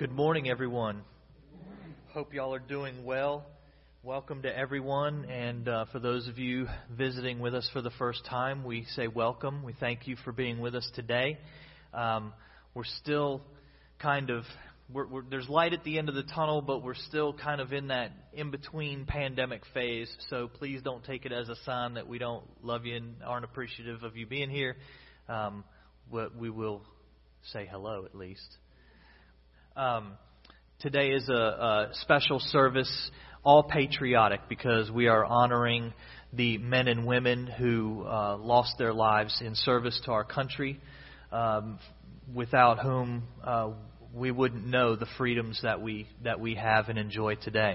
Good morning, everyone. Hope y'all are doing well. Welcome to everyone, and for those of you visiting with us for the first time, we say welcome. We thank you for being with us today. We're still kind of, there's light at the end of the tunnel, but we're still kind of in that in-between pandemic phase, so please don't take it as a sign that we don't love you and aren't appreciative of you being here. We will say hello at least. Today is a special service, all patriotic, because we are honoring the men and women who lost their lives in service to our country, without whom we wouldn't know the freedoms that we have and enjoy today.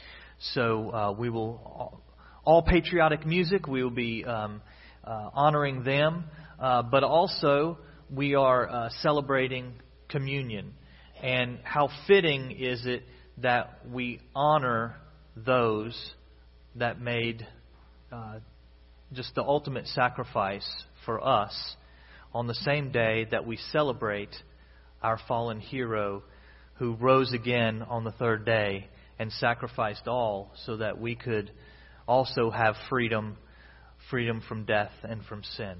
So we will, all patriotic music, we will be honoring them, but also we are celebrating communion. And how fitting is it that we honor those that made just the ultimate sacrifice for us on the same day that we celebrate our fallen hero who rose again on the third day and sacrificed all so that we could also have freedom from death and from sin.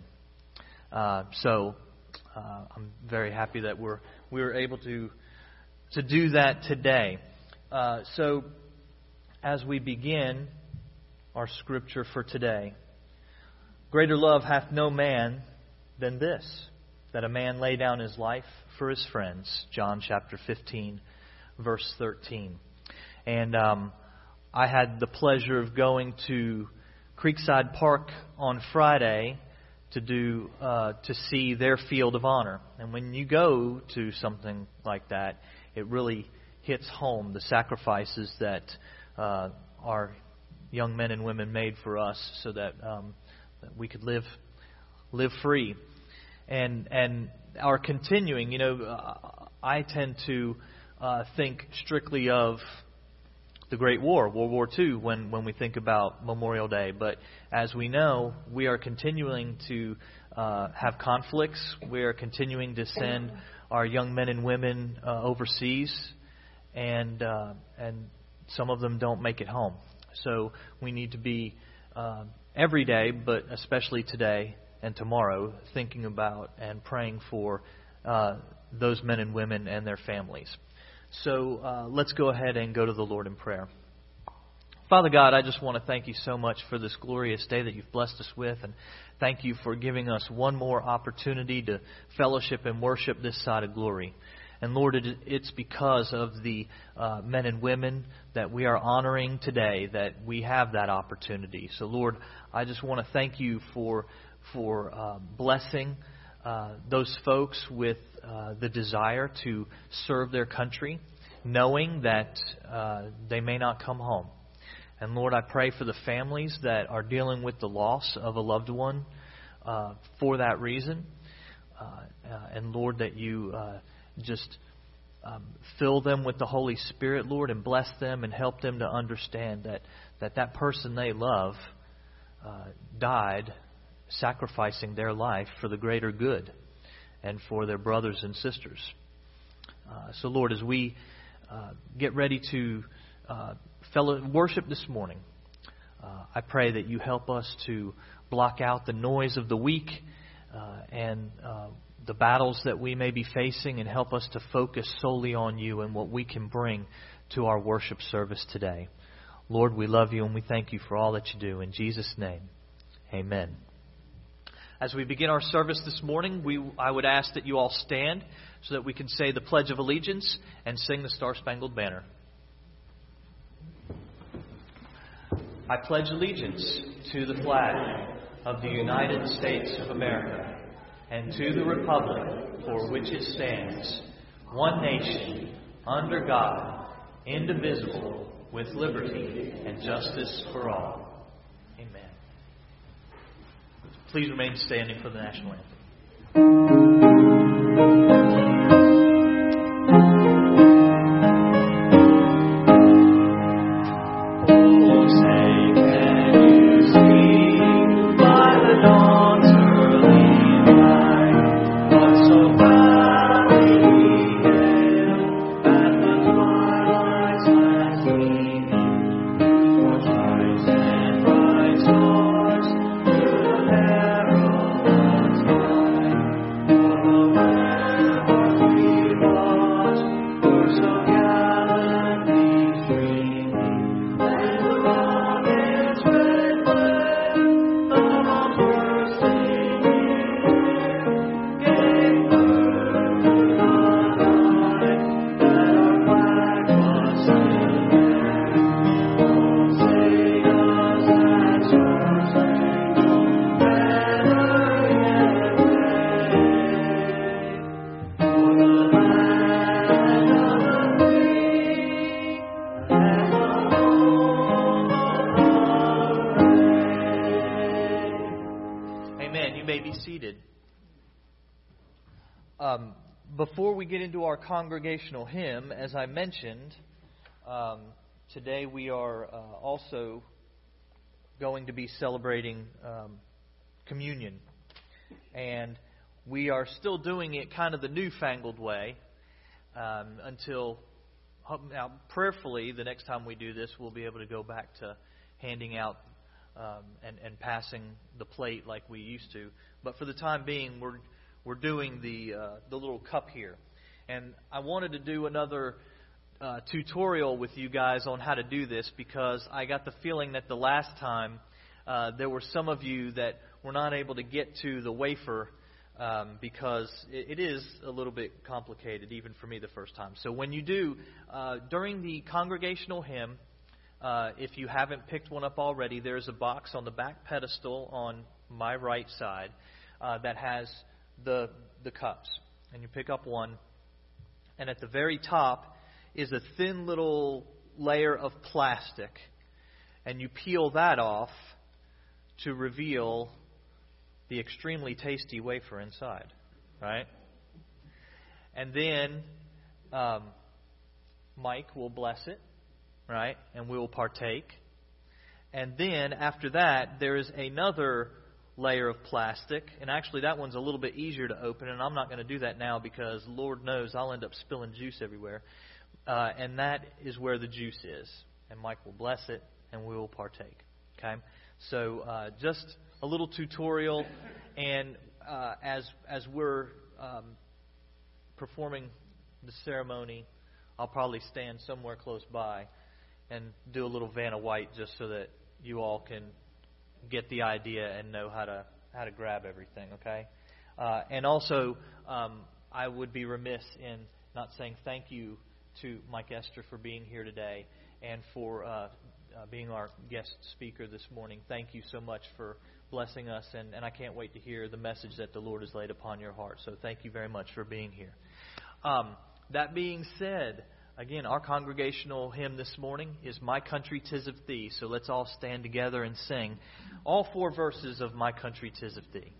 So I'm very happy that we were able to do that today. So as we begin our scripture for today, greater love hath no man than this, that a man lay down his life for his friends. John chapter 15, verse 13. And I had the pleasure of going to Creekside Park on Friday to see their field of honor. And when you go to something like that, it really hits home the sacrifices that our young men and women made for us so that we could live free. And our continuing, I tend to think strictly of the Great War, World War II, when we think about Memorial Day. But as we know, we are continuing to have conflicts. We are continuing to send our young men and women overseas, and some of them don't make it home. So we need to be every day, but especially today and tomorrow, thinking about and praying for those men and women and their families. So let's go ahead and go to the Lord in prayer. Father God, I just want to thank you so much for this glorious day that you've blessed us with, and thank you for giving us one more opportunity to fellowship and worship this side of glory. And Lord, it's because of the men and women that we are honoring today that we have that opportunity. So Lord, I just want to thank you for blessing those folks with the desire to serve their country, knowing that they may not come home. And Lord, I pray for the families that are dealing with the loss of a loved one for that reason. And Lord, that you just fill them with the Holy Spirit, Lord, and bless them and help them to understand that person they love died sacrificing their life for the greater good and for their brothers and sisters. So Lord, as we get ready to worship this morning, I pray that you help us to block out the noise of the week and the battles that we may be facing, and help us to focus solely on you and what we can bring to our worship service today. Lord, we love you and we thank you for all that you do. In Jesus' name, amen. As we begin our service this morning, I would ask that you all stand so that we can say the Pledge of Allegiance and sing the Star-Spangled Banner. I pledge allegiance to the flag of the United States of America and to the republic for which it stands, one nation, under God, indivisible, with liberty and justice for all. Amen. Please remain standing for the national anthem. So valley, Before we get into our congregational hymn, as I mentioned, today we are also going to be celebrating communion. And we are still doing it kind of the newfangled way until, now prayerfully, the next time we do this, we'll be able to go back to handing out and passing the plate like we used to. But for the time being, we're doing the little cup here. And I wanted to do another tutorial with you guys on how to do this, because I got the feeling that the last time there were some of you that were not able to get to the wafer because it is a little bit complicated, even for me the first time. So when you do, during the congregational hymn, if you haven't picked one up already, there's a box on the back pedestal on my right side that has the cups. And you pick up one, and at the very top is a thin little layer of plastic, and you peel that off to reveal the extremely tasty wafer inside, right? And then Mike will bless it, right? And we will partake. And then after that, there is another layer of plastic, and actually that one's a little bit easier to open, and I'm not going to do that now because Lord knows I'll end up spilling juice everywhere. And that is where the juice is. And Mike will bless it, and we will partake. Okay? So just a little tutorial, and as we're performing the ceremony, I'll probably stand somewhere close by and do a little Vanna White just so that you all can get the idea and know how to grab everything. Okay? And also, I would be remiss in not saying thank you to Mike Esther for being here today and for being our guest speaker this morning. Thank you so much for blessing us, and I can't wait to hear the message that the Lord has laid upon your heart. So thank you very much for being here. That being said, again, our congregational hymn this morning is My Country 'Tis of Thee. So let's all stand together and sing all 4 verses of My Country 'Tis of Thee.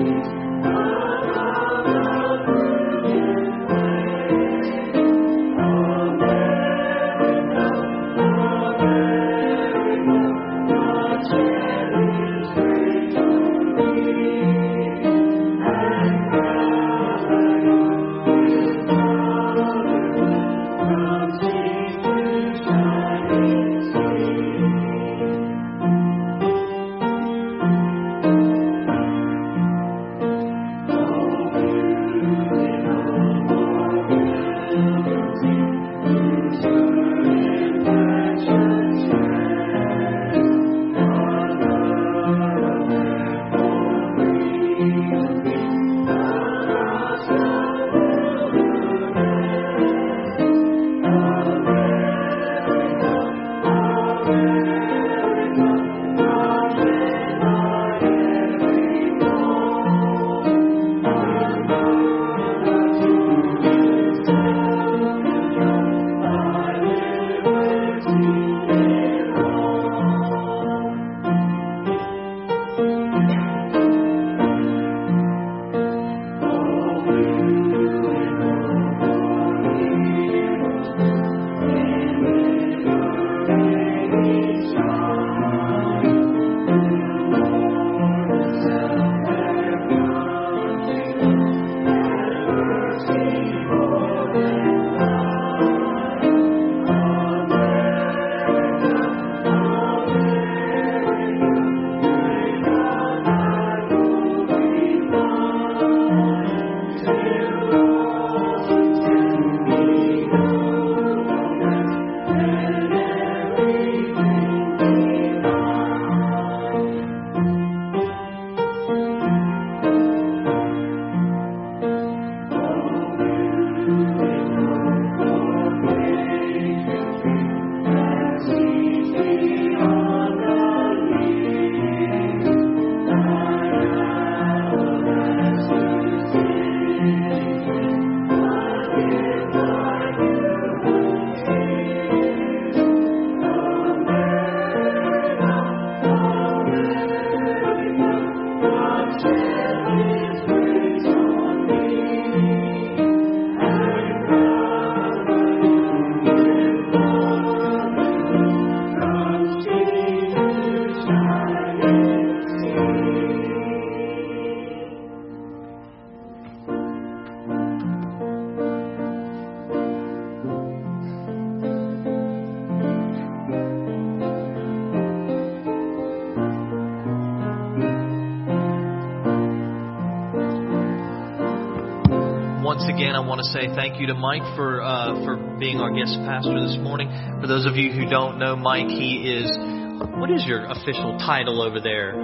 Once again, I want to say thank you to Mike for being our guest pastor this morning. For those of you who don't know Mike, he is, what is your official title over there?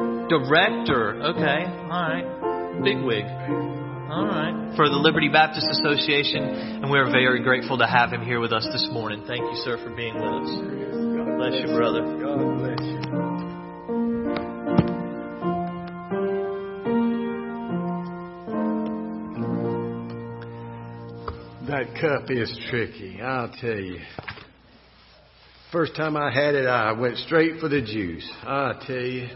Director. Okay. All right. Bigwig. All right. For the Liberty Baptist Association, and we're very grateful to have him here with us this morning. Thank you, sir, for being with us. God bless you, brother. God bless you. That cup is tricky, I'll tell you. First time I had it, I went straight for the juice. I'll tell you.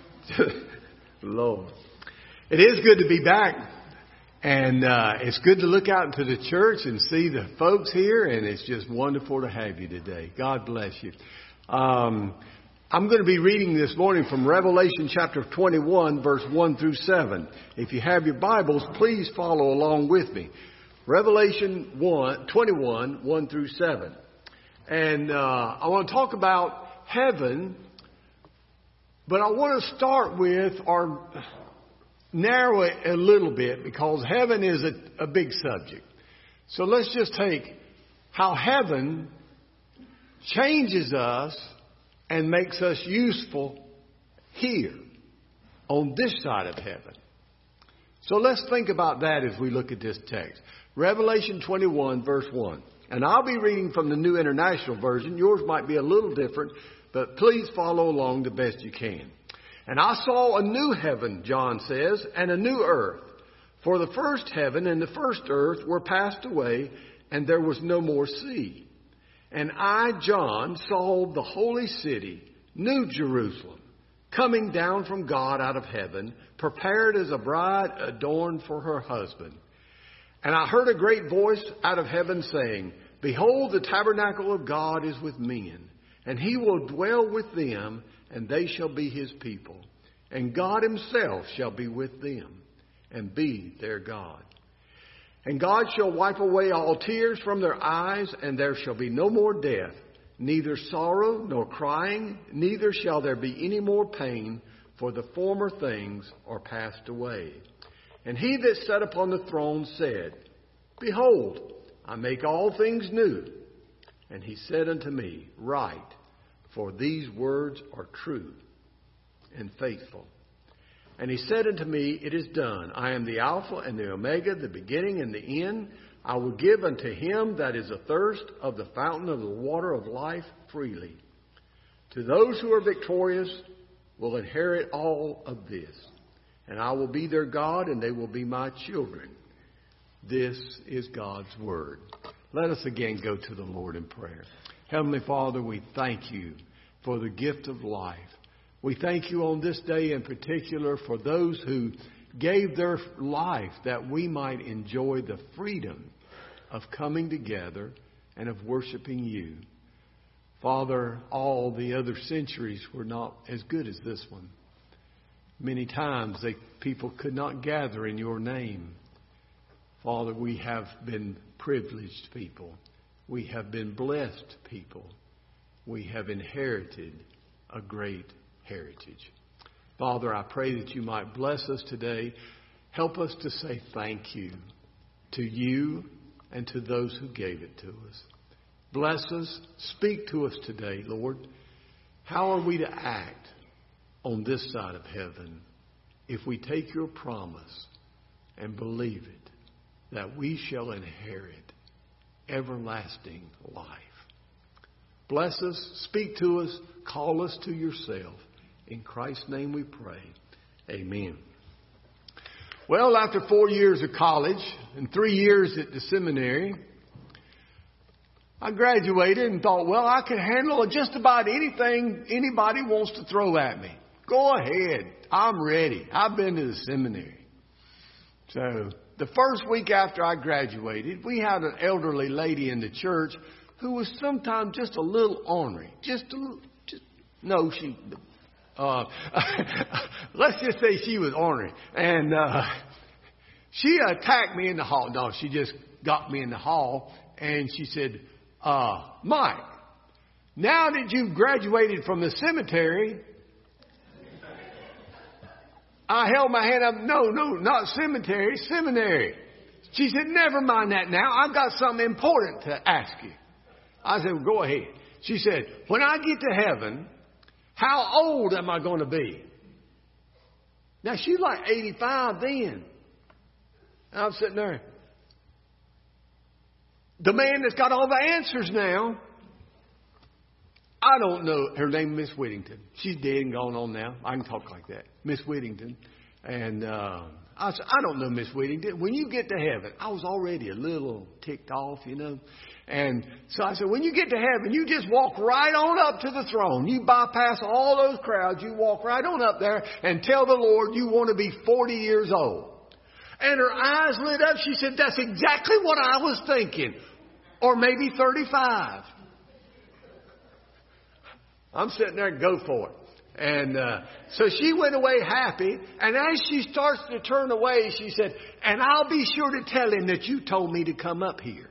Lord. It is good to be back. And it's good to look out into the church and see the folks here. And it's just wonderful to have you today. God bless you. I'm going to be reading this morning from Revelation chapter 21, verse 1 through 7. If you have your Bibles, please follow along with me. Revelation 21, 1 through 7. And I want to talk about heaven, but I want to start with or narrow it a little bit because heaven is a big subject. So let's just take how heaven changes us and makes us useful here on this side of heaven. So let's think about that as we look at this text. Revelation 21, verse 1. And I'll be reading from the New International Version. Yours might be a little different, but please follow along the best you can. And I saw a new heaven, John says, and a new earth. For the first heaven and the first earth were passed away, and there was no more sea. And I, John, saw the holy city, New Jerusalem, coming down from God out of heaven, prepared as a bride adorned for her husband. And I heard a great voice out of heaven saying, Behold, the tabernacle of God is with men, and he will dwell with them, and they shall be his people. And God himself shall be with them, and be their God. And God shall wipe away all tears from their eyes, and there shall be no more death, neither sorrow nor crying, neither shall there be any more pain, for the former things are passed away. And he that sat upon the throne said, Behold, I make all things new. And he said unto me, Write, for these words are true and faithful. And he said unto me, It is done. I am the Alpha and the Omega, the beginning and the end. I will give unto him that is athirst of the fountain of the water of life freely. To those who are victorious will inherit all of this. And I will be their God, and they will be my children. This is God's word. Let us again go to the Lord in prayer. Heavenly Father, we thank you for the gift of life. We thank you on this day in particular for those who gave their life that we might enjoy the freedom of coming together and of worshiping you. Father, all the other centuries were not as good as this one. Many times people could not gather in your name. Father, we have been privileged people. We have been blessed people. We have inherited a great heritage. Father, I pray that you might bless us today. Help us to say thank you to you and to those who gave it to us. Bless us. Speak to us today, Lord. How are we to act on this side of heaven if we take your promise and believe it, that we shall inherit everlasting life? Bless us. Speak to us. Call us to yourself. In Christ's name we pray. Amen. Well, after 4 years of college and 3 years at the seminary, I graduated and thought, well, I can handle just about anything anybody wants to throw at me. Go ahead. I'm ready. I've been to the seminary. So the first week after I graduated, we had an elderly lady in the church who was sometimes just a little ornery. Let's just say she was ornery. And she attacked me in the hall. No, she just got me in the hall and she said, Mike, now that you've graduated from the cemetery, I held my hand up. No, not cemetery, seminary. She said, never mind that now. I've got something important to ask you. I said, well, go ahead. She said, when I get to heaven, how old am I going to be? Now, she's like 85 then. And I'm sitting there. The man that's got all the answers now, I don't know. Her name is Miss Whittington. She's dead and gone on now. I can talk like that. Miss Whittington. And I said, I don't know Miss Whittington. When you get to heaven, I was already a little ticked off, you know. And so I said, when you get to heaven, you just walk right on up to the throne. You bypass all those crowds. You walk right on up there and tell the Lord you want to be 40 years old. And her eyes lit up. She said, that's exactly what I was thinking. Or maybe 35. I'm sitting there, go for it. And so she went away happy. And as she starts to turn away, she said, and I'll be sure to tell him that you told me to come up here.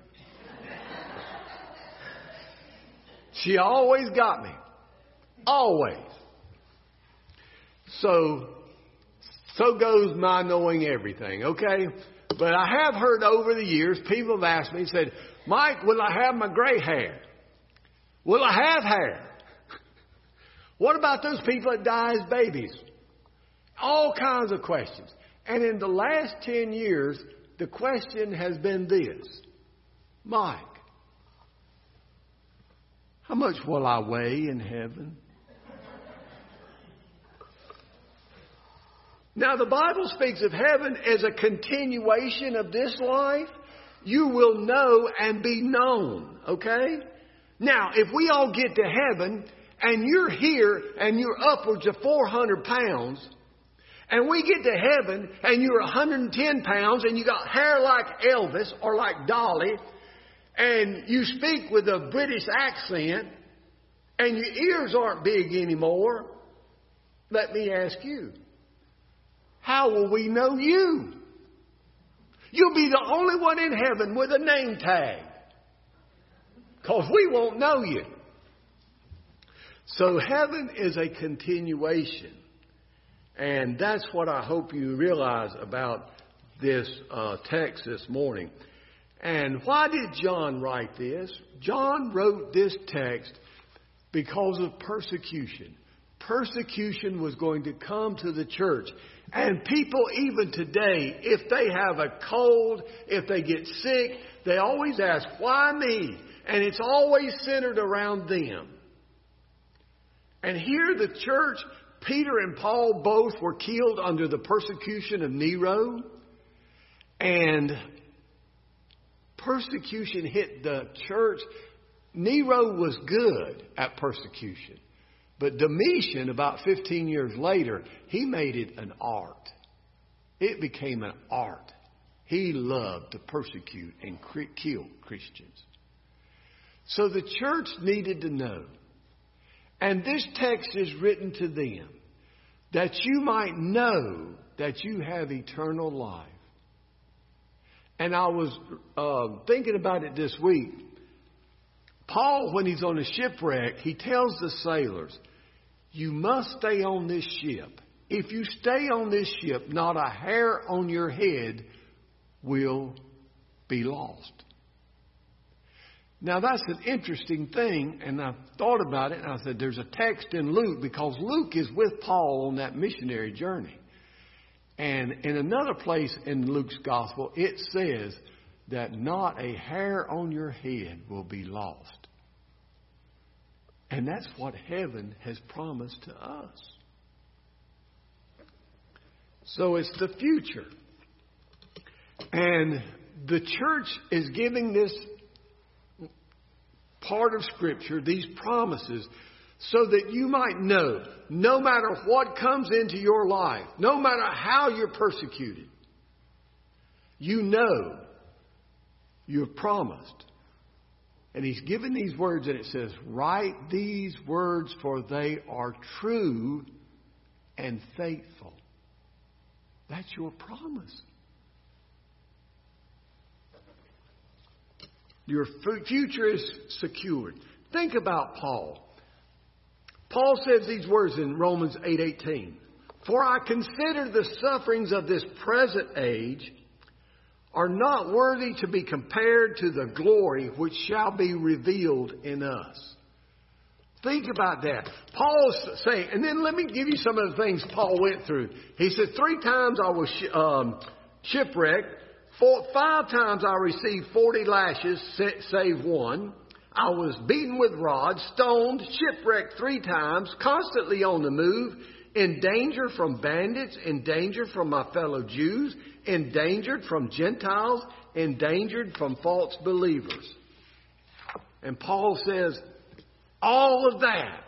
She always got me. Always. So goes my knowing everything, okay? But I have heard over the years, people have asked me, said, Mike, will I have my gray hair? Will I have hair? What about those people that die as babies? All kinds of questions. And in the last 10 years, the question has been this. Mike, how much will I weigh in heaven? Now, the Bible speaks of heaven as a continuation of this life. You will know and be known, okay? Now, if we all get to heaven and you're here and you're upwards of 400 pounds, and we get to heaven and you're 110 pounds and you got hair like Elvis or like Dolly, and you speak with a British accent, and your ears aren't big anymore, let me ask you, how will we know you? You'll be the only one in heaven with a name tag, because we won't know you. So heaven is a continuation. And that's what I hope you realize about this text this morning. And why did John write this? John wrote this text because of persecution. Persecution was going to come to the church. And people even today, if they have a cold, if they get sick, they always ask, why me? And it's always centered around them. And here the church, Peter and Paul both were killed under the persecution of Nero. And persecution hit the church. Nero was good at persecution. But Domitian, about 15 years later, he made it an art. It became an art. He loved to persecute and kill Christians. So the church needed to know. And this text is written to them, that you might know that you have eternal life. And I was thinking about it this week. Paul, when he's on a shipwreck, he tells the sailors, you must stay on this ship. If you stay on this ship, not a hair on your head will be lost. Now that's an interesting thing, and I thought about it, and I said there's a text in Luke, because Luke is with Paul on that missionary journey. And in another place in Luke's gospel, it says that not a hair on your head will be lost. And that's what heaven has promised to us. So it's the future. And the church is giving this part of Scripture, these promises, so that you might know, no matter what comes into your life, no matter how you're persecuted, you know you're promised. And he's given these words, and it says, write these words, for they are true and faithful. That's your promise. Your future is secured. Think about Paul. Paul says these words in Romans 8:18. For I consider the sufferings of this present age are not worthy to be compared to the glory which shall be revealed in us. Think about that. Paul's saying, and then let me give you some of the things Paul went through. He said, 3 times I was shipwrecked. 5 times I received 40 lashes, save 1. I was beaten with rods, stoned, shipwrecked 3 times, constantly on the move, in danger from bandits, in danger from my fellow Jews, endangered from Gentiles, endangered from false believers. And Paul says, all of that.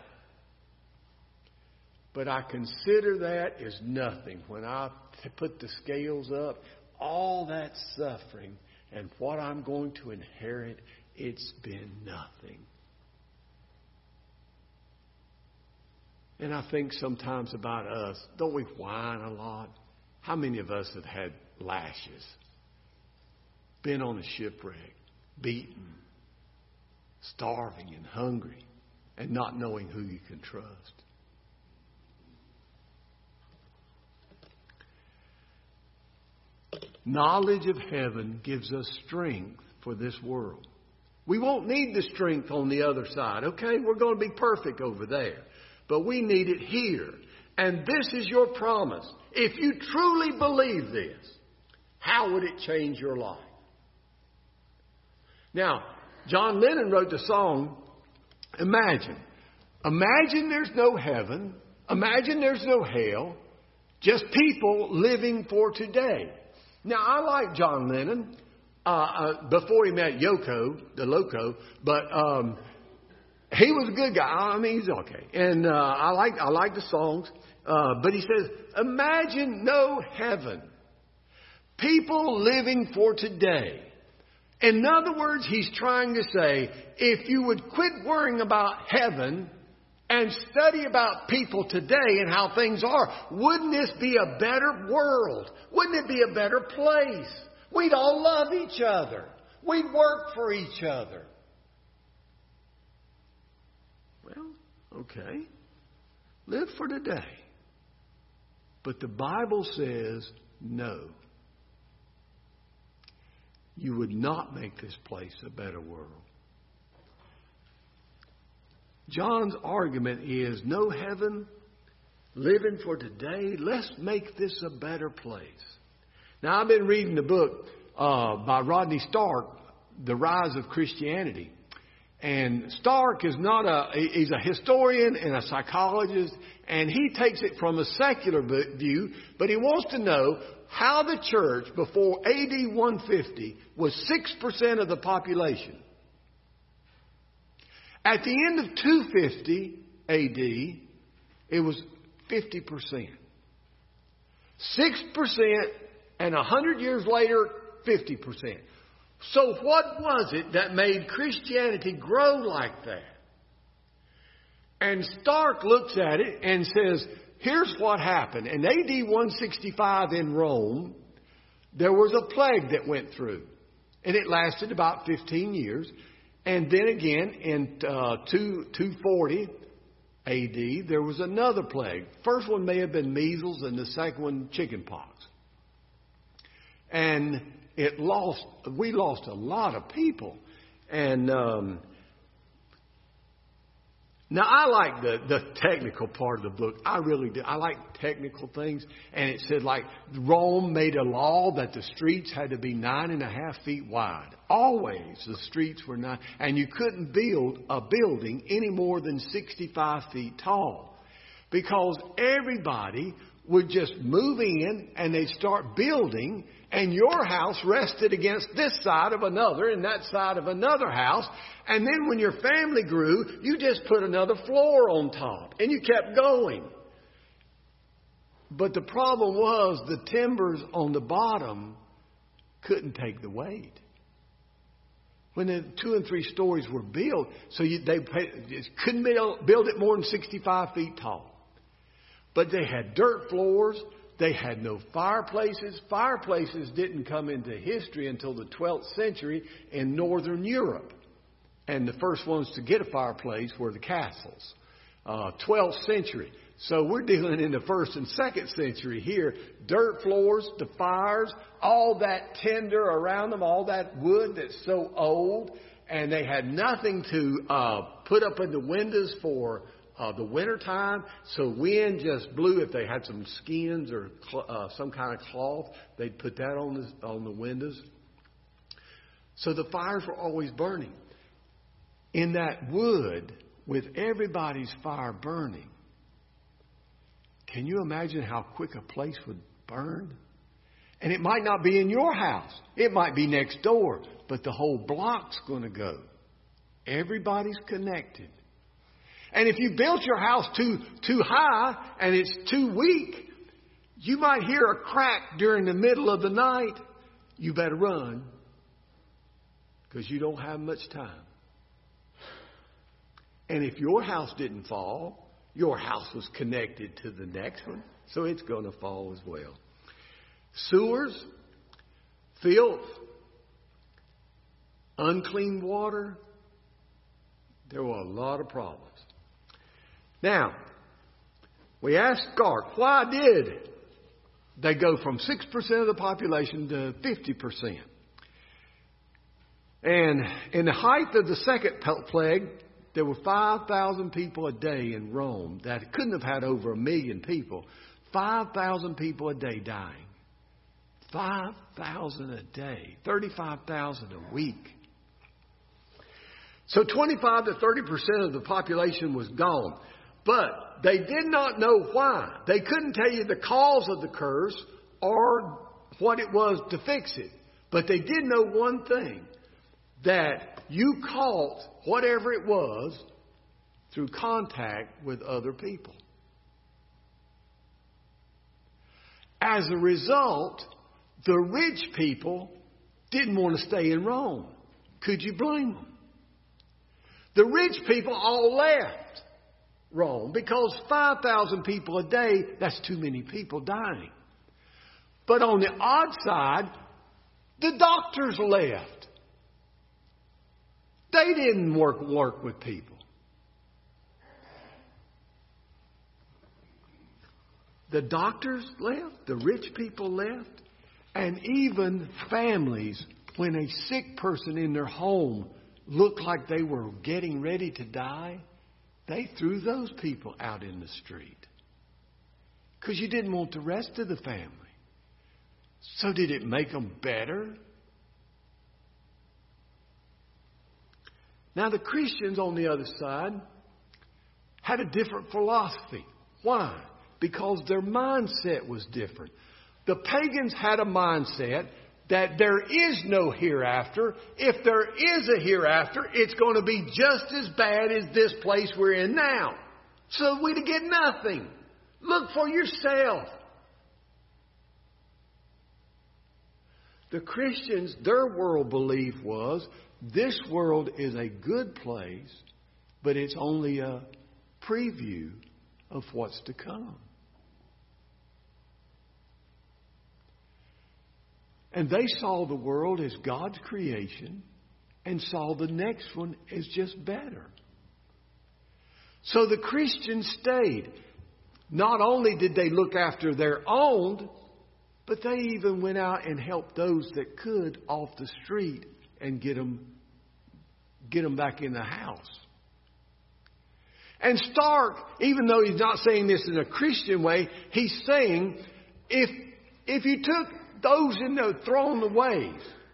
But I consider that as nothing. When I put the scales up, all that suffering and what I'm going to inherit, it's been nothing. And I think sometimes about us, don't we whine a lot? How many of us have had lashes? Been on a shipwreck, beaten, starving and hungry, and not knowing who you can trust. Knowledge of heaven gives us strength for this world. We won't need the strength on the other side, okay? We're going to be perfect over there. But we need it here. And this is your promise. If you truly believe this, how would it change your life? Now, John Lennon wrote the song, Imagine. Imagine there's no heaven. Imagine there's no hell. Just people living for today. Now, I like John Lennon before he met Yoko, the Loco, but He was a good guy. I mean, he's okay. And I like the songs. But he says, imagine no heaven. People living for today. In other words, he's trying to say, if you would quit worrying about heaven and study about people today and how things are, wouldn't this be a better world? Wouldn't it be a better place? We'd all love each other. We'd work for each other. Well, okay. Live for today. But the Bible says no. You would not make this place a better world. John's argument is no heaven, living for today. Let's make this a better place. Now, I've been reading the book by Rodney Stark, The Rise of Christianity. And Stark is he's a historian and a psychologist, and he takes it from a secular view, but he wants to know how the church before AD 150 was 6% of the population. At the end of 250 AD, it was 50%. 6%, and 100 years later, 50%. So what was it that made Christianity grow like that? And Stark looks at it and says, here's what happened. In AD 165 in Rome, there was a plague that went through. And it lasted about 15 years. And then again, in 240 AD, there was another plague. First one may have been measles, and the second one chickenpox. And we lost a lot of people. And now I like the technical part of the book. I really do. I like technical things. And it said like Rome made a law that the streets had to be 9.5 feet wide. Always the streets were 9. And you couldn't build a building any more than 65 feet tall. Because everybody would just move in and they'd start building, and your house rested against this side of another and that side of another house. And then when your family grew, you just put another floor on top and you kept going. But the problem was the timbers on the bottom couldn't take the weight. When the 2 and 3 stories were built, so they couldn't build it more than 65 feet tall. But they had dirt floors. They had no fireplaces. Fireplaces didn't come into history until the 12th century in Northern Europe. And the first ones to get a fireplace were the castles. 12th century. So we're dealing in the 1st and 2nd century here. Dirt floors, the fires, all that tinder around them, all that wood that's so old. And they had nothing to put up in the windows for the wintertime, so wind just blew. If they had some skins or some kind of cloth, they'd put that on the windows. So the fires were always burning. In that wood, with everybody's fire burning, can you imagine how quick a place would burn? And it might not be in your house. It might be next door, but the whole block's going to go. Everybody's connected. And if you built your house too high and it's too weak, you might hear a crack during the middle of the night. You better run, because you don't have much time. And if your house didn't fall, your house was connected to the next one, so it's going to fall as well. Sewers, filth, unclean water. There were a lot of problems. Now, we asked Stark, why did they go from 6% of the population to 50%? And in the height of the second plague, there were 5,000 people a day in Rome that couldn't have had over 1 million people. 5,000 people a day dying. 5,000 a day. 35,000 a week. So 25 to 30% of the population was gone. But they did not know why. They couldn't tell you the cause of the curse or what it was to fix it. But they did know one thing, that you caught whatever it was through contact with other people. As a result, the rich people didn't want to stay in Rome. Could you blame them? The rich people all left Rome because 5,000 people a day, that's too many people dying. But on the odd side, the doctors left. They didn't work with people. The doctors left, the rich people left, and even families, when a sick person in their home looked like they were getting ready to die, they threw those people out in the street. Because you didn't want the rest of the family. So did it make them better? Now the Christians on the other side had a different philosophy. Why? Because their mindset was different. The pagans had a mindset that there is no hereafter. If there is a hereafter, it's going to be just as bad as this place we're in now. So we get nothing. Look for yourself. The Christians, their world belief was, this world is a good place, but it's only a preview of what's to come. And they saw the world as God's creation and saw the next one as just better. So the Christians stayed. Not only did they look after their own, but they even went out and helped those that could off the street and get them back in the house. And Stark, even though he's not saying this in a Christian way, he's saying if you took those in the thrown away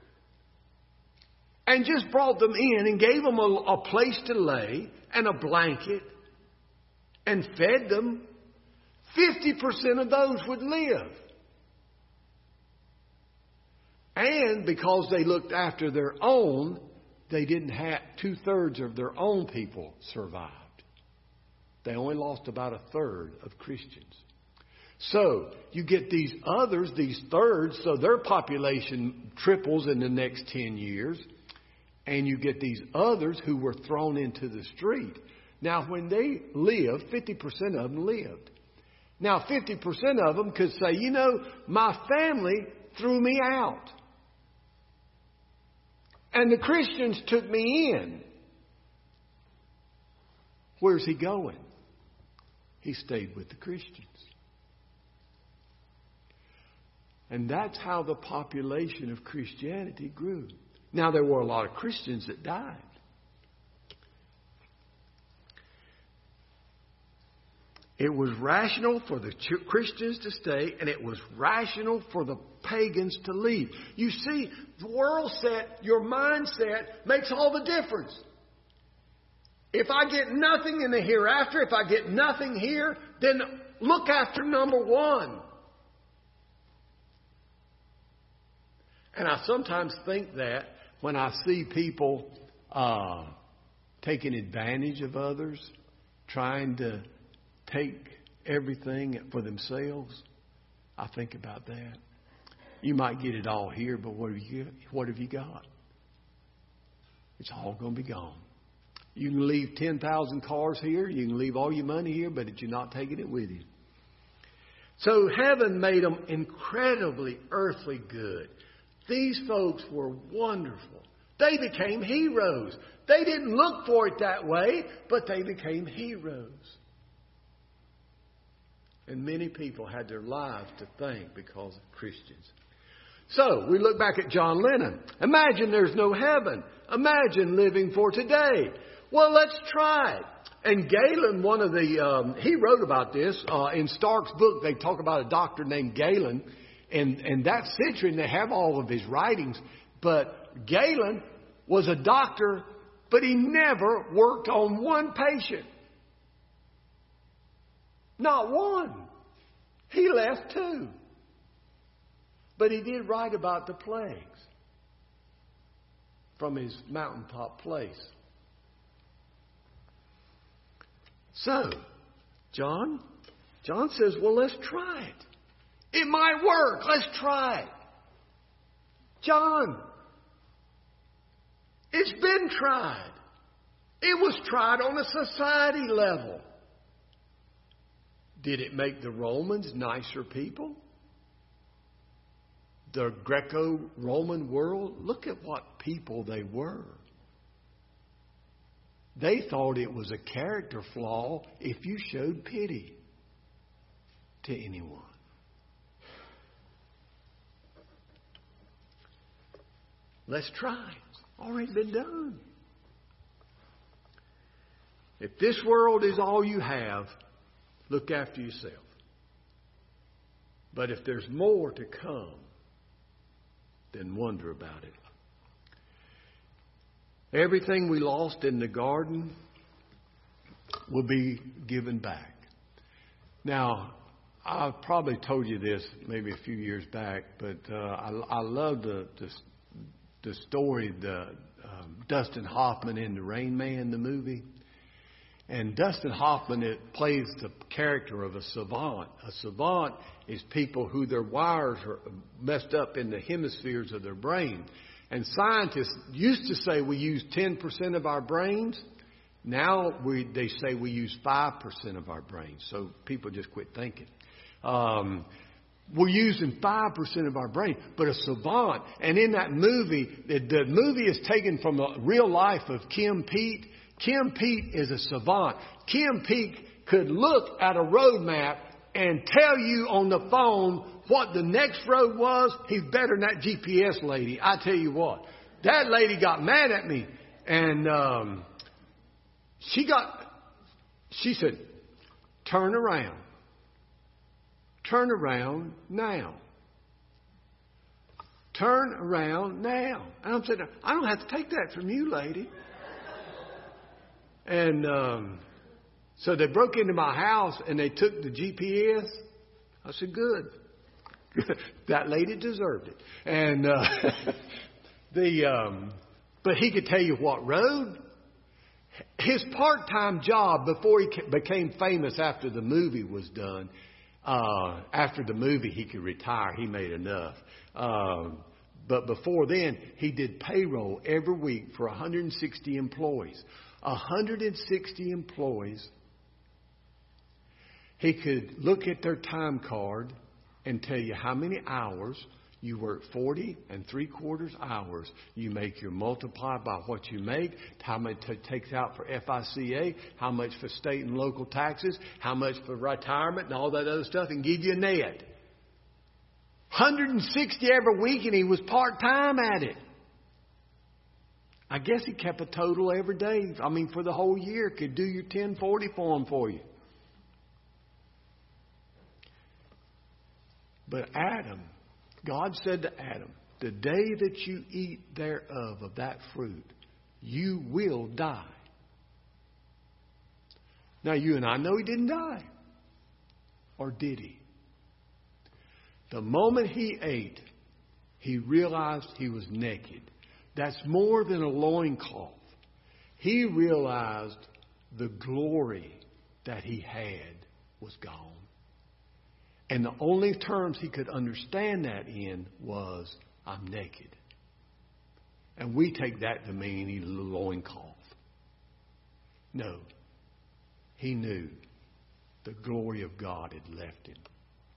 and just brought them in and gave them a place to lay and a blanket and fed them, 50% of those would live. And because they looked after their own, they didn't have 2/3 of their own people survived. They only lost about 1/3 of Christians. So you get these others, these thirds, so their population triples in the next 10 years. And you get these others who were thrown into the street. Now, when they lived, 50% of them lived. Now, 50% of them could say, my family threw me out. And the Christians took me in. Where's he going? He stayed with the Christians. And that's how the population of Christianity grew. Now, there were a lot of Christians that died. It was rational for the Christians to stay, and it was rational for the pagans to leave. You see, the world set, your mindset makes all the difference. If I get nothing in the hereafter, if I get nothing here, then look after number one. And I sometimes think that when I see people taking advantage of others, trying to take everything for themselves, I think about that. You might get it all here, but what have you got? It's all going to be gone. You can leave 10,000 cars here. You can leave all your money here, but you're not taking it with you. So heaven made them incredibly earthly good. These folks were wonderful. They became heroes. They didn't look for it that way, but they became heroes. And many people had their lives to thank because of Christians. So, we look back at John Lennon. Imagine there's no heaven. Imagine living for today. Well, let's try it. And Galen, he wrote about this. In Stark's book, they talk about a doctor named Galen. And that century, and they have all of his writings. But Galen was a doctor, but he never worked on one patient. Not one. He left 2. But he did write about the plagues from his mountaintop place. So, John says, well, let's try it. It might work. Let's try it. John, it's been tried. It was tried on a society level. Did it make the Romans nicer people? The Greco-Roman world, look at what people they were. They thought it was a character flaw if you showed pity to anyone. Let's try. It's already been done. If this world is all you have, look after yourself. But if there's more to come, then wonder about it. Everything we lost in the garden will be given back. Now, I've probably told you this maybe a few years back, but I love the story, Dustin Hoffman in The Rain Man, the movie. And Dustin Hoffman plays the character of a savant. A savant is people who their wires are messed up in the hemispheres of their brain. And scientists used to say we use 10% of our brains. Now they say we use 5% of our brains. So people just quit thinking. We're using 5% of our brain, but a savant. And in that movie, the movie is taken from the real life of Kim Peet. Kim Peet is a savant. Kim Peet could look at a road map and tell you on the phone what the next road was. He's better than that GPS lady. I tell you what, that lady got mad at me, and she said, "Turn around. Turn around now. Turn around now." And I'm saying, "I don't have to take that from you, lady." And so they broke into my house and they took the GPS. I said, "Good." That lady deserved it. And but he could tell you what road. His part-time job before he became famous after the movie was done. After the movie, he could retire. He made enough. But before then, he did payroll every week for 160 employees. 160 employees. He could look at their time card and tell you how many hours you work. 40 3/4 hours. You make your multiply by what you make, how much it takes out for FICA, how much for state and local taxes, how much for retirement and all that other stuff, and give you a net. 160 every week, and he was part-time at it. I guess he kept a total every day. I mean, for the whole year, could do your 1040 form for you. But Adam, God said to Adam, "The day that you eat thereof, of that fruit, you will die." Now, you and I know he didn't die. Or did he? The moment he ate, he realized he was naked. That's more than a loincloth. He realized the glory that he had was gone. And the only terms he could understand that in was, "I'm naked." And we take that to mean he's a loincloth. No. He knew the glory of God had left him.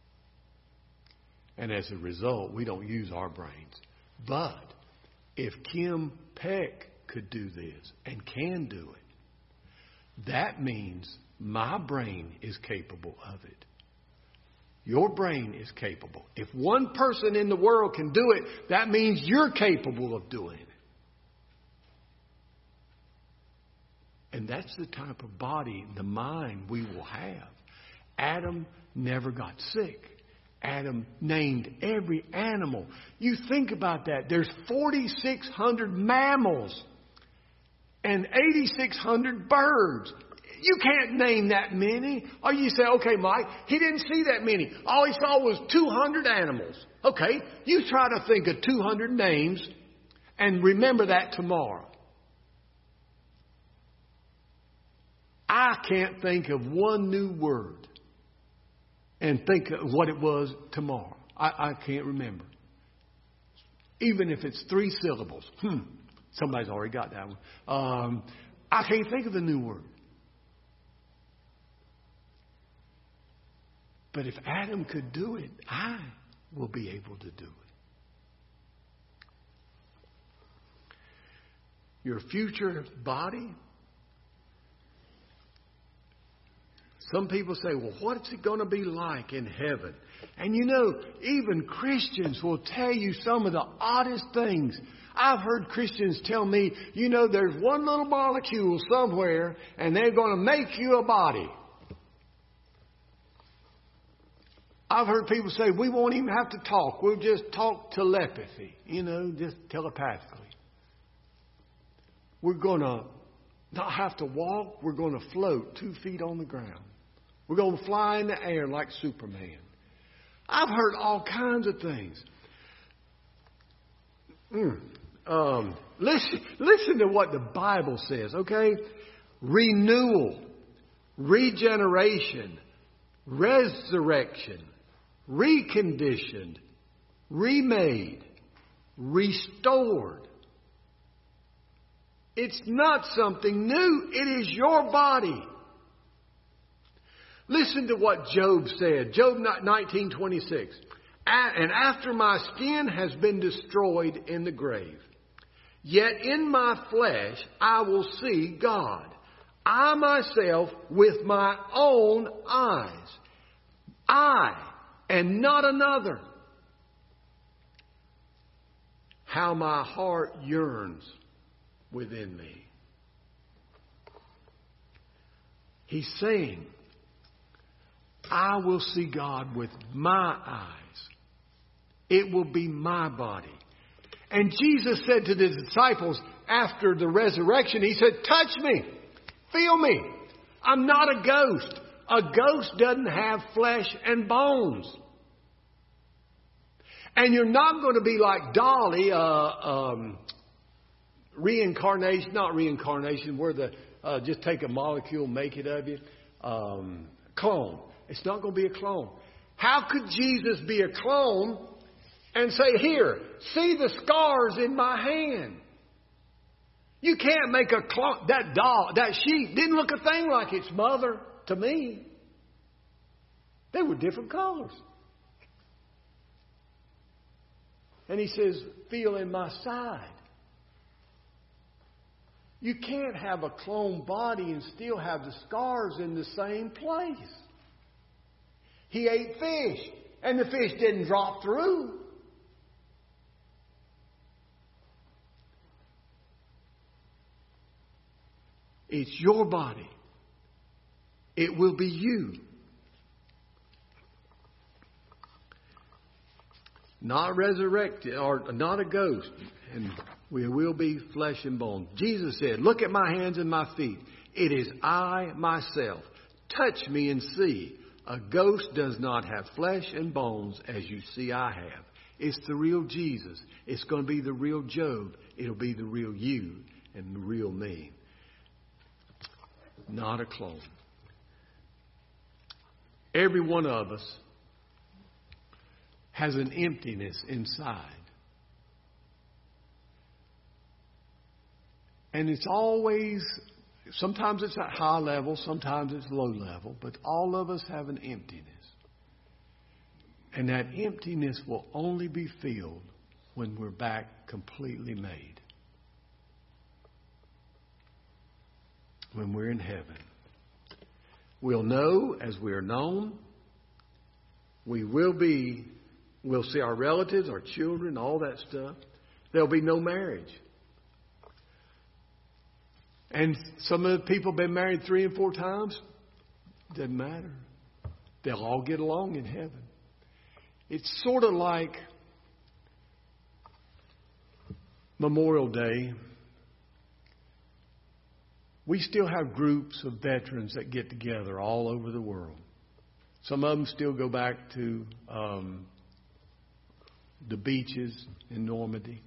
And as a result, we don't use our brains. But if Kim Peck could do this and can do it, that means my brain is capable of it. Your brain is capable. If one person in the world can do it, that means you're capable of doing it. And that's the type of body, the mind we will have. Adam never got sick. Adam named every animal. You think about that. There's 4,600 mammals and 8,600 birds. You can't name that many. Or you say, "Okay, Mike, he didn't see that many. All he saw was 200 animals." Okay, you try to think of 200 names and remember that tomorrow. I can't think of one new word and think of what it was tomorrow. I can't remember. Even if it's 3 syllables. Somebody's already got that one. I can't think of the new word. But if Adam could do it, I will be able to do it. Your future body. Some people say, well, what's it going to be like in heaven? And you know, even Christians will tell you some of the oddest things. I've heard Christians tell me, you know, there's one little molecule somewhere and they're going to make you a body. I've heard people say, we won't even have to talk. We'll just talk telepathy, you know, just telepathically. We're going to not have to walk. We're going to float 2 feet on the ground. We're going to fly in the air like Superman. I've heard all kinds of things. Listen to what the Bible says, okay? Renewal, regeneration, resurrection, reconditioned, remade, restored. It's not something new. It is your body. Listen to what Job said. Job 19:26. And after my skin has been destroyed in the grave, yet in my flesh I will see God. I myself with my own eyes. I and not another. How my heart yearns within me. He's saying, I will see God with my eyes. It will be my body. And Jesus said to the disciples after the resurrection, He said, touch me, feel me. I'm not a ghost. A ghost doesn't have flesh and bones. And you're not going to be like Dolly, reincarnation, not reincarnation, where just take a molecule, make it of you. Clone. It's not going to be a clone. How could Jesus be a clone and say, here, see the scars in my hand? You can't make a clone. That doll, that sheep didn't look a thing like its mother to me. They were different colors. And He says, feel in my side. You can't have a clone body and still have the scars in the same place. He ate fish, and the fish didn't drop through. It's your body. It will be you. Not resurrected, or not a ghost. And we will be flesh and bone. Jesus said, look at my hands and my feet. It is I myself. Touch me and see. A ghost does not have flesh and bones as you see I have. It's the real Jesus. It's going to be the real Job. It'll be the real you and the real me. Not a clone. Every one of us has an emptiness inside. And it's always, sometimes it's at high level, sometimes it's low level, but all of us have an emptiness. And that emptiness will only be filled when we're back completely made. When we're in heaven. We'll know as we are known. We'll see our relatives, our children, all that stuff. There'll be no marriage. And some of the people have been married 3 and 4 times. Doesn't matter. They'll all get along in heaven. It's sort of like Memorial Day. We still have groups of veterans that get together all over the world. Some of them still go back to the beaches in Normandy.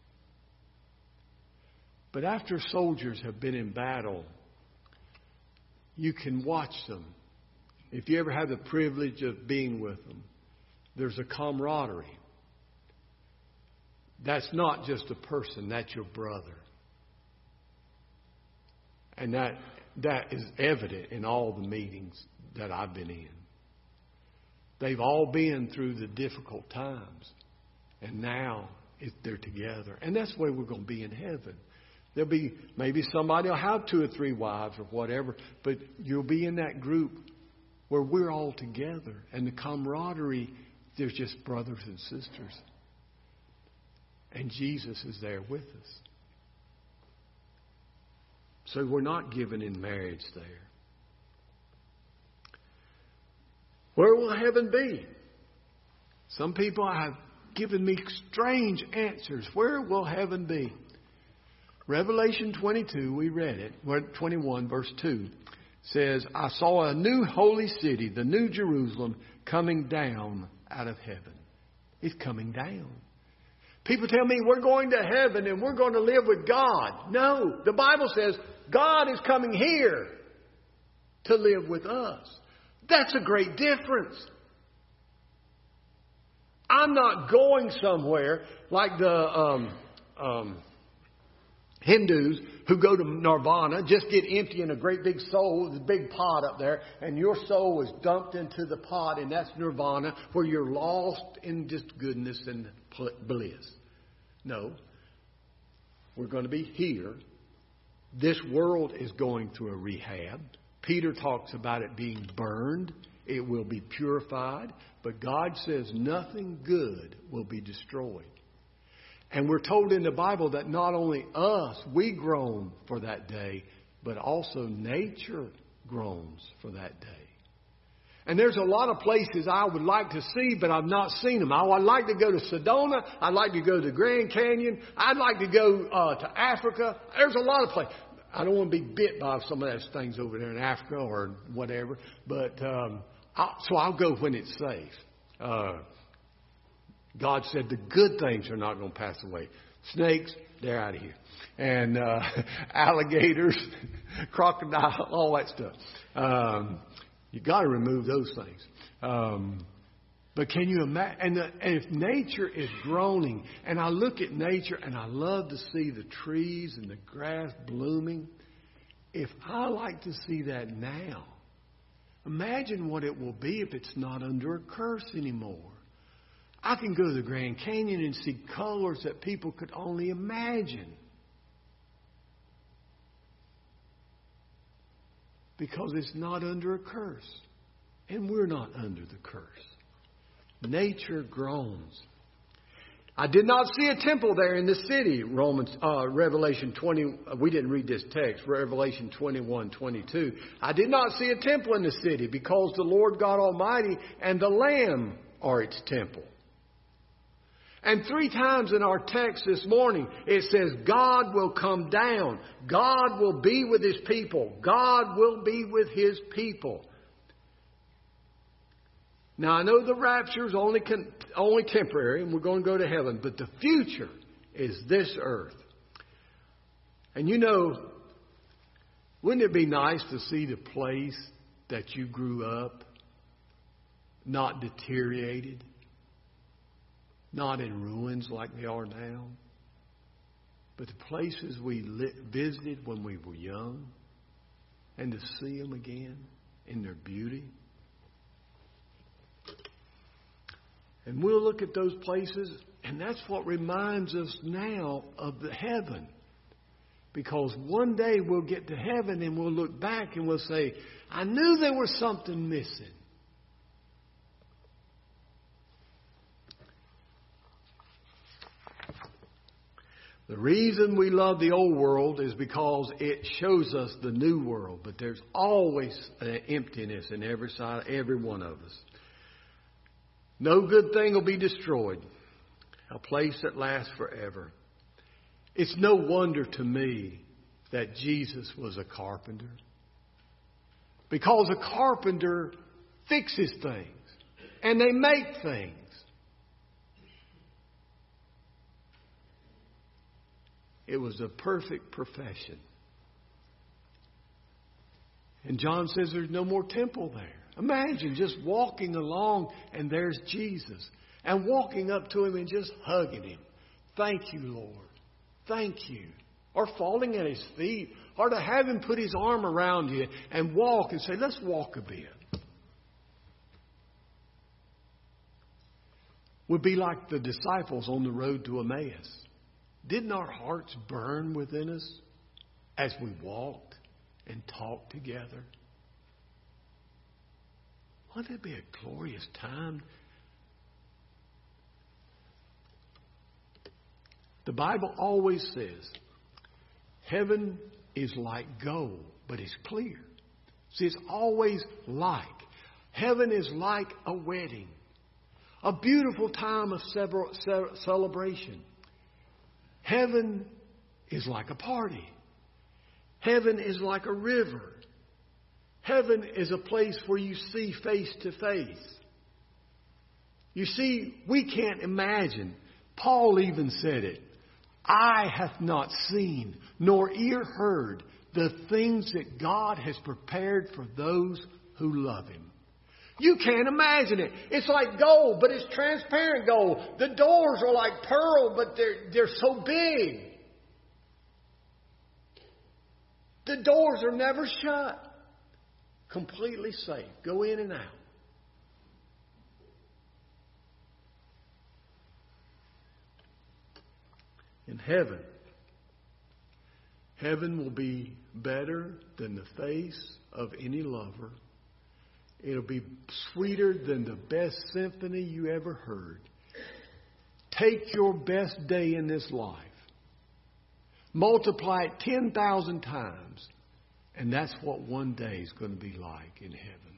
But after soldiers have been in battle, you can watch them. If you ever have the privilege of being with them, there's a camaraderie. That's not just a person, that's your brother. And that is evident in all the meetings that I've been in. They've all been through the difficult times. And now they're together. And that's the way we're going to be in heaven. There'll be, maybe somebody will have 2 or 3 wives or whatever, but you'll be in that group where we're all together. And the camaraderie, there's just brothers and sisters. And Jesus is there with us. So we're not given in marriage there. Where will heaven be? Some people have given me strange answers. Where will heaven be? Revelation 22, we read it, 21 verse 2, says, I saw a new holy city, the new Jerusalem, coming down out of heaven. It's coming down. People tell me we're going to heaven and we're going to live with God. No, the Bible says God is coming here to live with us. That's a great difference. I'm not going somewhere like the Hindus who go to Nirvana, just get empty in a great big soul, the big pot up there, and your soul is dumped into the pot, and that's Nirvana, where you're lost in just goodness and bliss. No, we're going to be here. This world is going through a rehab. Peter talks about it being burned. It will be purified. But God says nothing good will be destroyed. And we're told in the Bible that not only us, we groan for that day, but also nature groans for that day. And there's a lot of places I would like to see, but I've not seen them. I would like to go to Sedona. I'd like to go to the Grand Canyon. I'd like to go to Africa. There's a lot of places. I don't want to be bit by some of those things over there in Africa or whatever. But so I'll go when it's safe. God said the good things are not going to pass away. Snakes, they're out of here. And alligators, crocodile, all that stuff. You got to remove those things. But can you imagine? And if nature is groaning, and I look at nature and I love to see the trees and the grass blooming. If I like to see that now, imagine what it will be if it's not under a curse anymore. I can go to the Grand Canyon and see colors that people could only imagine. Because it's not under a curse. And we're not under the curse. Nature groans. I did not see a temple there in the city. Revelation 20. We didn't read this text. Revelation 21:22. I did not see a temple in the city because the Lord God Almighty and the Lamb are its temple. And 3 times in our text this morning, it says God will come down. God will be with His people. God will be with His people. Now, I know the rapture is only temporary and we're going to go to heaven. But the future is this earth. And you know, wouldn't it be nice to see the place that you grew up not deteriorated? Not in ruins like they are now, but the places we visited when we were young, and to see them again in their beauty. And we'll look at those places, and that's what reminds us now of the heaven. Because one day we'll get to heaven and we'll look back and we'll say, I knew there was something missing. The reason we love the old world is because it shows us the new world. But there's always an emptiness in every one of us. No good thing will be destroyed. A place that lasts forever. It's no wonder to me that Jesus was a carpenter. Because a carpenter fixes things. And they make things. It was a perfect profession. And John says there's no more temple there. Imagine just walking along and there's Jesus. And walking up to him and just hugging him. Thank you, Lord. Thank you. Or falling at his feet. Or to have him put his arm around you and walk and say, let's walk a bit. Would be like the disciples on the road to Emmaus. Didn't our hearts burn within us as we walked and talked together? Wouldn't it be a glorious time? The Bible always says, heaven is like gold, but it's clear. See, it's always like. Heaven is like a wedding. A beautiful time of celebration. Heaven is like a party. Heaven is like a river. Heaven is a place where you see face to face. You see, we can't imagine. Paul even said it. Eye hath not seen, nor ear heard, the things that God has prepared for those who love Him. You can't imagine it. It's like gold, but it's transparent gold. The doors are like pearl, but they're so big. The doors are never shut. Completely safe. Go in and out. In heaven, heaven will be better than the face of any lover. It'll be sweeter than the best symphony you ever heard. Take your best day in this life. Multiply it 10,000 times. And that's what one day is going to be like in heaven.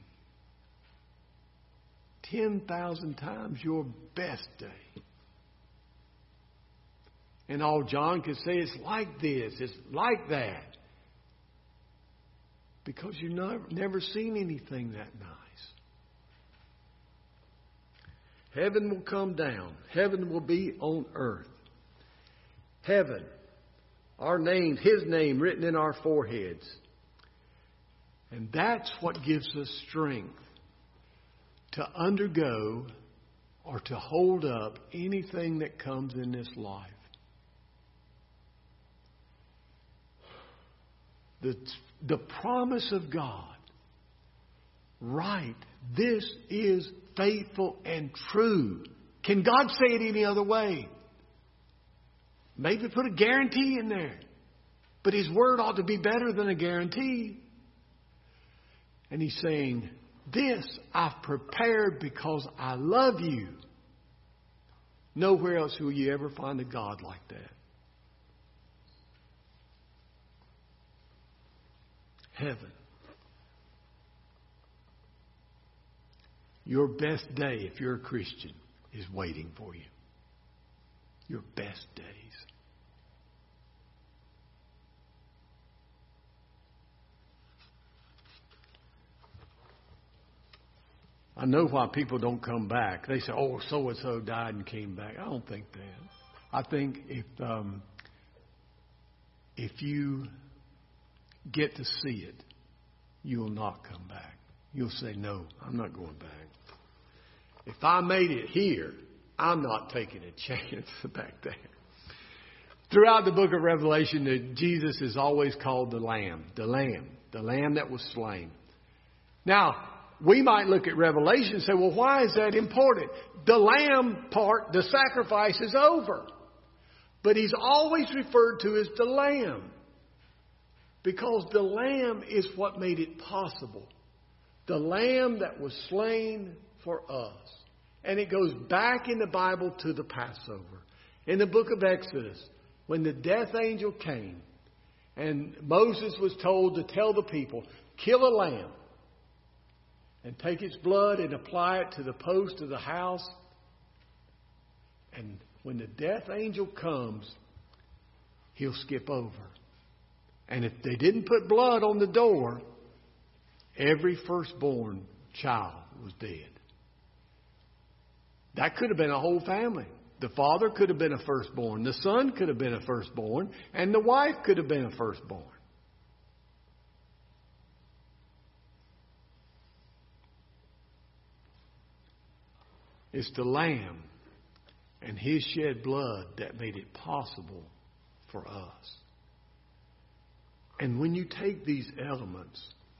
10,000 times your best day. And all John could say is like this, it's like that. Because you've never seen anything that nice. Heaven will come down. Heaven will be on earth. Heaven, our name, His name written in our foreheads. And that's what gives us strength to undergo or to hold up anything that comes in this life. The promise of God, right, this is faithful and true. Can God say it any other way? Maybe put a guarantee in there. But His word ought to be better than a guarantee. And He's saying, this I've prepared because I love you. Nowhere else will you ever find a God like that. Heaven. Your best day, if you're a Christian, is waiting for you. Your best days. I know why people don't come back. They say, oh, so-and-so died and came back. I don't think that. I think if you get to see it, you will not come back. You'll say, no, I'm not going back. If I made it here, I'm not taking a chance back there. Throughout the book of Revelation, Jesus is always called the Lamb that was slain. Now, we might look at Revelation and say, well, why is that important? The Lamb part, the sacrifice is over. But He's always referred to as the Lamb. Because the Lamb is what made it possible. The Lamb that was slain for us. And it goes back in the Bible to the Passover. In the book of Exodus, when the death angel came, and Moses was told to tell the people, kill a lamb, and take its blood and apply it to the post of the house. And when the death angel comes, he'll skip over. And if they didn't put blood on the door, every firstborn child was dead. That could have been a whole family. The father could have been a firstborn. The son could have been a firstborn. And the wife could have been a firstborn. It's the Lamb and His shed blood that made it possible for us. And when you take these elements,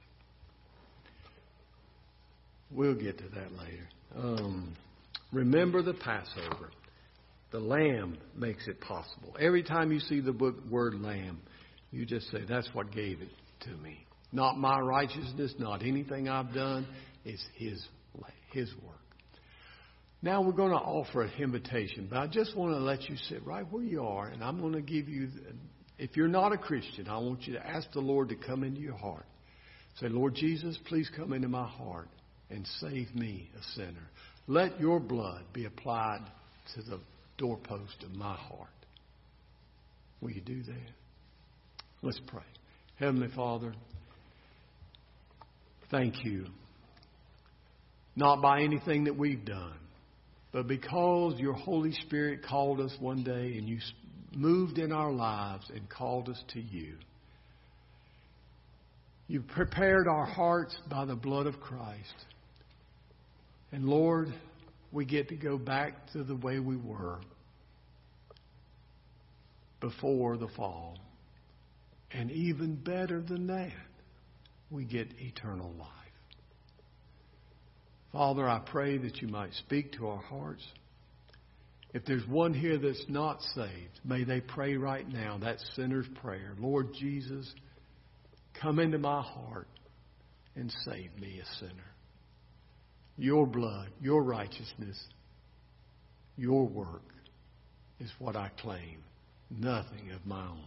we'll get to that later. Remember the Passover. The Lamb makes it possible. Every time you see the word Lamb, you just say, that's what gave it to me. Not my righteousness, not anything I've done. It's His work. Now we're going to offer an invitation, but I just want to let you sit right where you are, and I'm going to give you, if you're not a Christian, I want you to ask the Lord to come into your heart. Say, Lord Jesus, please come into my heart and save me, a sinner. Let your blood be applied to the doorpost of my heart. Will you do that? Let's pray. Heavenly Father, thank you. Not by anything that we've done, but because your Holy Spirit called us one day and you moved in our lives and called us to you. You prepared our hearts by the blood of Christ. And Lord, we get to go back to the way we were before the fall. And even better than that, we get eternal life. Father, I pray that you might speak to our hearts. If there's one here that's not saved, may they pray right now that sinner's prayer. Lord Jesus, come into my heart and save me, a sinner. Your blood, your righteousness, your work is what I claim, nothing of my own.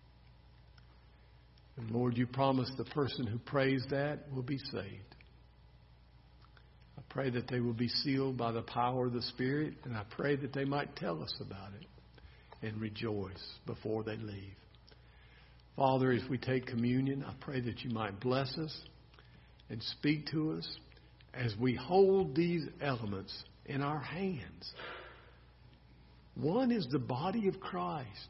And Lord, you promised the person who prays that will be saved. I pray that they will be sealed by the power of the Spirit, and I pray that they might tell us about it and rejoice before they leave. Father, as we take communion, I pray that you might bless us and speak to us as we hold these elements in our hands. One is the body of Christ.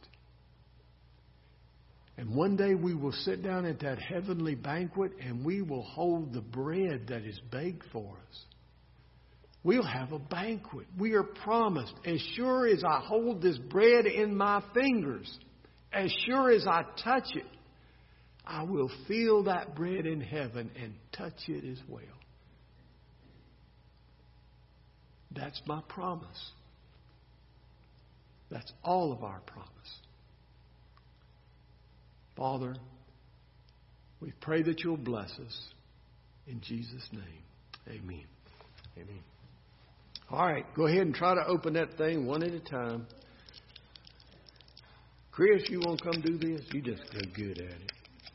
And one day we will sit down at that heavenly banquet and we will hold the bread that is baked for us. We'll have a banquet. We are promised, as sure as I hold this bread in my fingers, as sure as I touch it, I will feel that bread in heaven and touch it as well. That's my promise. That's all of our promise. Father, we pray that you'll bless us. In Jesus' name, amen. Amen. All right, go ahead and try to open that thing one at a time. Chris, you want to come do this? You just go good at it.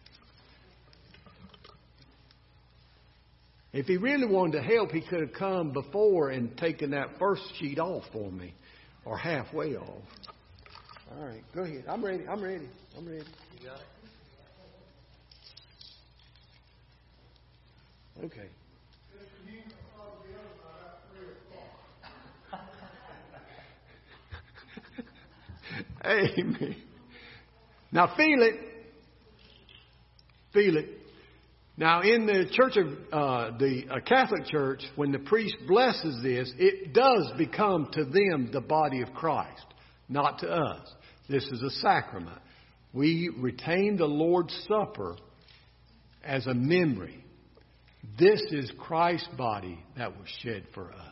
If he really wanted to help, he could have come before and taken that first sheet off for me, or halfway off. All right, go ahead. I'm ready. You got it? Okay. Amen. Now feel it. Feel it. Now in the church of the Catholic Church, when the priest blesses this, it does become to them the body of Christ, not to us. This is a sacrament. We retain the Lord's Supper as a memory. This is Christ's body that was shed for us.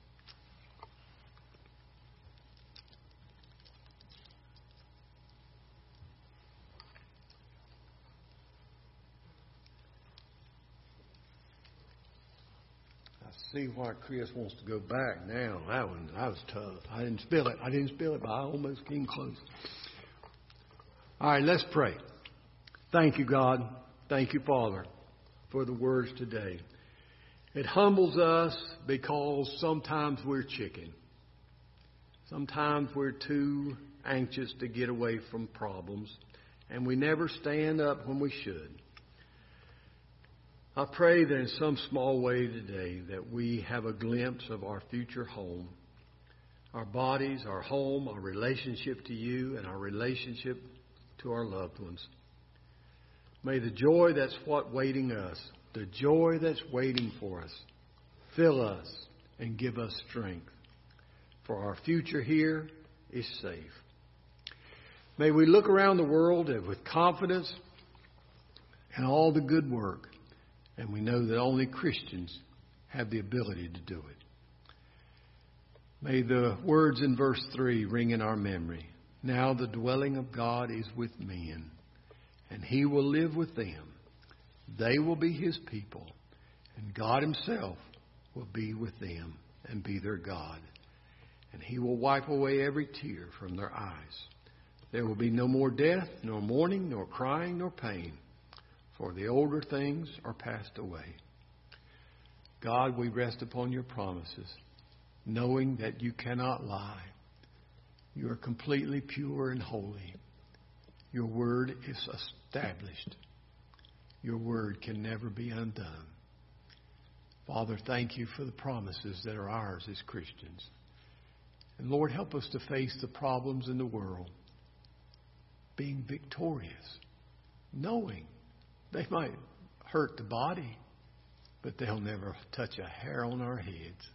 See why Chris wants to go back now. That was tough. I didn't spill it, but I almost came close. All right, let's pray. Thank you, God. Thank you, Father, for the words today. It humbles us because sometimes we're chicken. Sometimes we're too anxious to get away from problems, and we never stand up when we should. I pray that in some small way today that we have a glimpse of our future home, our bodies, our home, our relationship to you, and our relationship to our loved ones. May the joy that's waiting us, the joy that's waiting for us, fill us and give us strength for our future here is safe. May we look around the world with confidence and all the good work, and we know that only Christians have the ability to do it. May the words in verse 3 ring in our memory. Now the dwelling of God is with men, and He will live with them. They will be His people, and God Himself will be with them and be their God. And He will wipe away every tear from their eyes. There will be no more death, nor mourning, nor crying, nor pain, for the older things are passed away. God, we rest upon Your promises, knowing that You cannot lie. You are completely pure and holy. Your word is established. Your word can never be undone. Father, thank You for the promises that are ours as Christians. And Lord, help us to face the problems in the world, being victorious, knowing they might hurt the body, but they'll never touch a hair on our heads.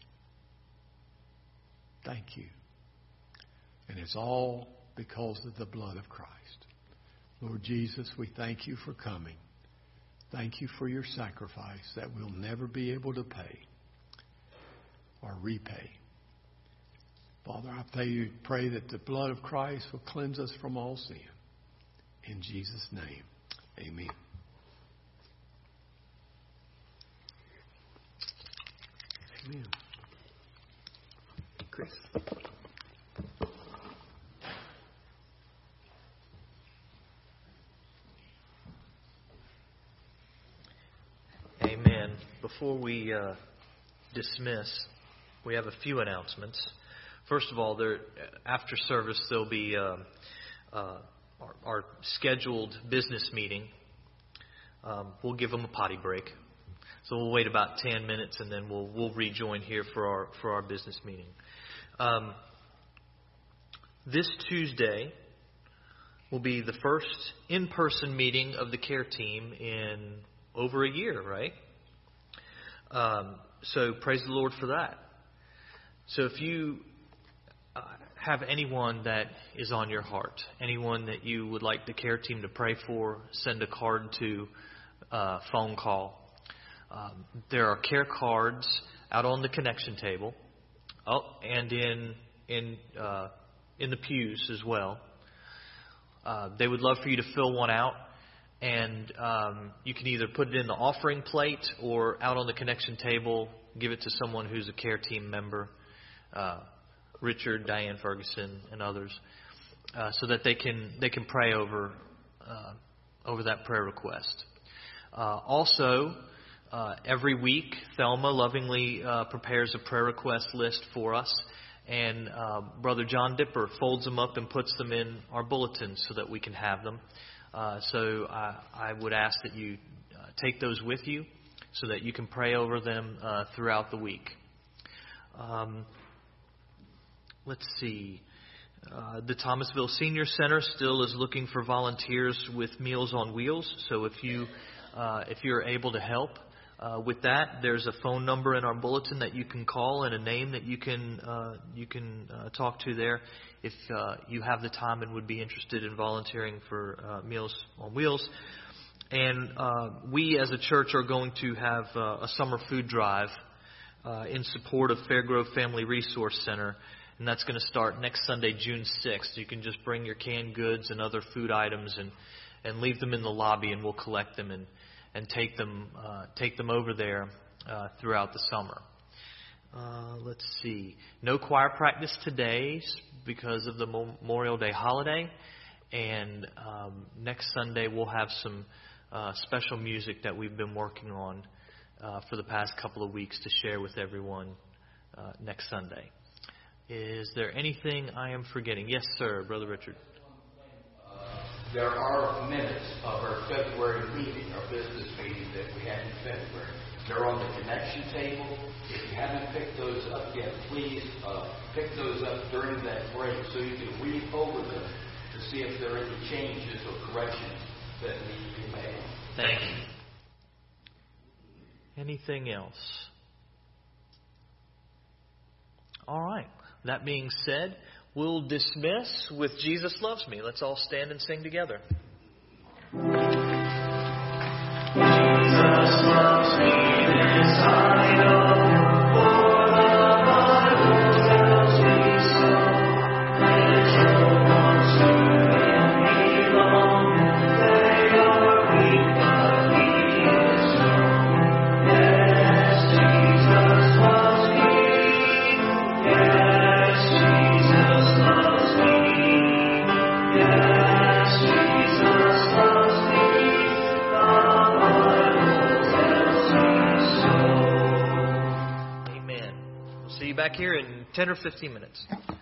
Thank You. And it's all because of the blood of Christ. Lord Jesus, we thank You for coming. Thank You for Your sacrifice that we'll never be able to pay or repay. Father, I pray that the blood of Christ will cleanse us from all sin. In Jesus' name, amen. Amen. Chris. Amen. Before we dismiss, we have a few announcements. First of all, after service, there'll be our scheduled business meeting. We'll give them a potty break. So we'll wait about 10 minutes, and then we'll rejoin here for our business meeting. This Tuesday will be the first in-person meeting of the care team in over a year, right? So praise the Lord for that. So if you have anyone that is on your heart, anyone that you would like the care team to pray for, send a card to, phone call. There are care cards out on the connection table, and in the pews as well. They would love for you to fill one out, and you can either put it in the offering plate or out on the connection table, give it to someone who's a care team member, Richard, Diane Ferguson, and others, so that they can pray over that prayer request. Also, every week, Thelma lovingly prepares a prayer request list for us, and Brother John Dipper folds them up and puts them in our bulletin so that we can have them. So I would ask that you take those with you so that you can pray over them throughout the week. Let's see. The Thomasville Senior Center still is looking for volunteers with Meals on Wheels. So if you're able to help with that, there's a phone number in our bulletin that you can call and a name that you can talk to there if you have the time and would be interested in volunteering for Meals on Wheels. And we as a church are going to have a summer food drive in support of Fairgrove Family Resource Center. And that's going to start next Sunday, June 6th. You can just bring your canned goods and other food items and leave them in the lobby, and we'll collect them and take them over there throughout the summer. Let's see. No choir practice today because of the Memorial Day holiday. And next Sunday we'll have some special music that we've been working on for the past couple of weeks to share with everyone next Sunday. Is there anything I am forgetting? Yes, sir, Brother Richard. There are minutes of our February meeting, our business meeting that we had in February. They're on the connection table. If you haven't picked those up yet, please pick those up during that break so you can read over them to see if there are any changes or corrections that need to be made. Thank you. Anything else? All right. That being said, we'll dismiss with Jesus Loves Me. Let's all stand and sing together. Jesus loves me, this I know. Back here in 10 or 15 minutes.